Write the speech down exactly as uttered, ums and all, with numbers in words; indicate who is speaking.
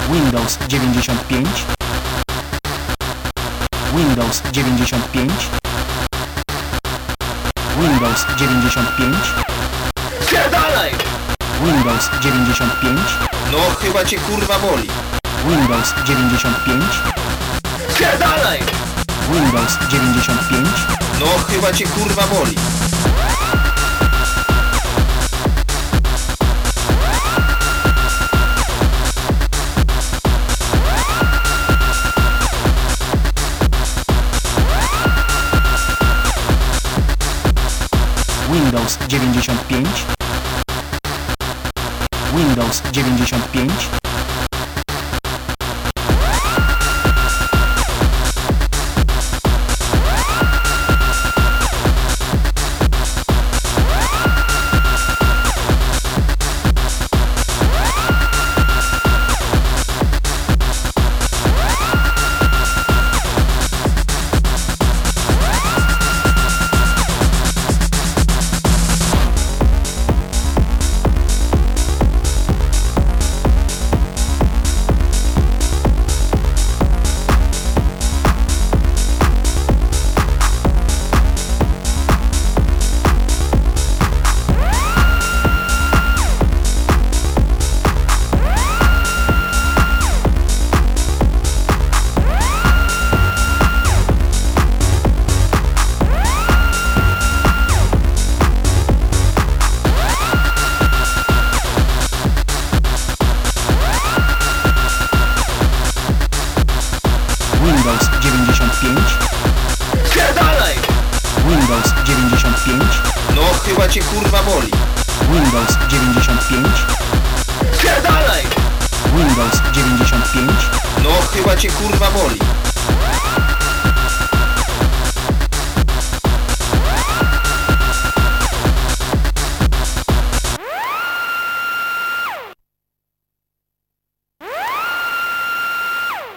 Speaker 1: Windows dziewięćdziesiąt pięć. Windows dziewięćdziesiąt pięć. Windows dziewięćdziesiąt pięć.
Speaker 2: Spierdalaj!
Speaker 1: Windows dziewięćdziesiąt pięć.
Speaker 2: No chyba cię kurwa boli.
Speaker 1: Windows dziewięćdziesiąt pięć.
Speaker 2: Spierdalaj!
Speaker 1: Windows dziewięćdziesiąt pięć.
Speaker 2: No chyba cię kurwa boli.
Speaker 1: Windows dziewięćdziesiąt pięć. Windows dziewięćdziesiąt pięć. Windows dziewięćdziesiąt pięć.
Speaker 2: Spierdalaj!
Speaker 1: Windows dziewięćdziesiąt pięć.
Speaker 2: No chyba cię kurwa boli.
Speaker 1: Windows dziewięćdziesiąt pięć.
Speaker 2: Spierdalaj!
Speaker 1: Windows dziewięćdziesiąt pięć.
Speaker 2: No chyba cię kurwa boli.